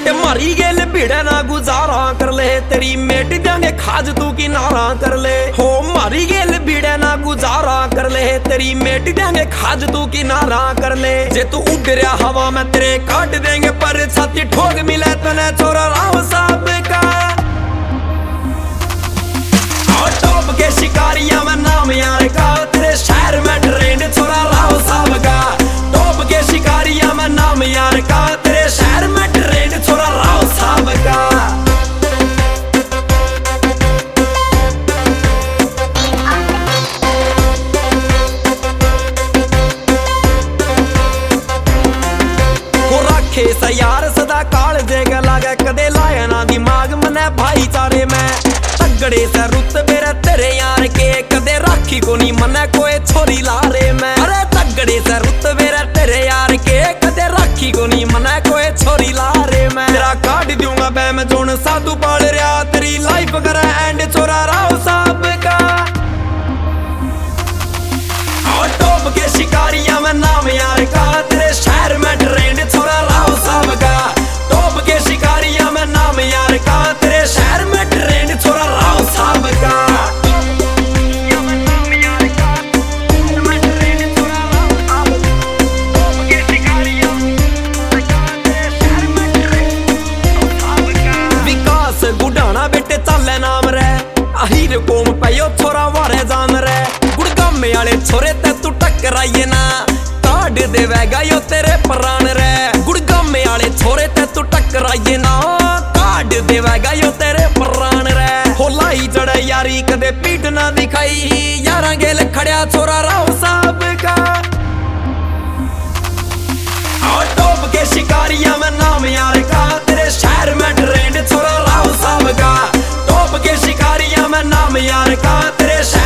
मारी गेल भीड़े ना गुजारा कर ले, तेरी मेट देंगे खाज तू किनारा कर ले। हो मारी गेल भीड़े ना गुजारा कर ले, तेरी मेट देंगे खाज तू किनारा कर ले। जे तू उड़ रहा हवा में तेरे काट देंगे, पर छाती ठोक मिले तने छोरा राव साहब का। और टॉप के शिकारिया में नाम यार का, तेरे शहर में ट्रेंड छोरा राव साहब का। टॉप के शिकारिया में नाम यार का, तेरे शहर में ट्रेंड छोरा राव साहब का। खेसा यार सदा काल जेगा लागे, कदे लाया ना दिमाग मने भाईचारे में। तगड़े से रुत मेरे तेरे यार के, कदे राखी को नहीं मने कोई छोरी लारे में। अरे तगड़े से रुत मेरे तेरे यार के, कदे राखी को नहीं मने कोई छोरी लारे में। तेरा काट दूंगा बे मैं जोन साधु पाल रहा, तेरी लाइफ करे एंड छोरा राव साहब का। और टॉप के शिकारिया में नाम यार का, तेरे शहर में ट्रेंड छोरा राव साहब का। टॉप के शिकारिया में नाम यार का, तेरे शहर में ट्रेंड छोरा राव साहब का। विकास गुडाना बेटे चले नाम रे, अहिर कोम पयो छोरा वारे जान रे। गुड़गामे आले छोरे ते तू टकराइए ना, काट देवेगा यो तेरे प्राण रे। गुड़गामे आले छोरे ते तू टकराइए ना, काट देवेगा यो तेरे प्राण रे। हो लाई जड़े यारी कदे पीठ ना दिखाई, यारा गेल खड़िया छोरा राव साहब का। और टॉप के शिकारिया में नाम यार का, तेरे शहर में ट्रेंड छोरा राव साहब का। टॉप के शिकारिया में नाम यार का, तेरे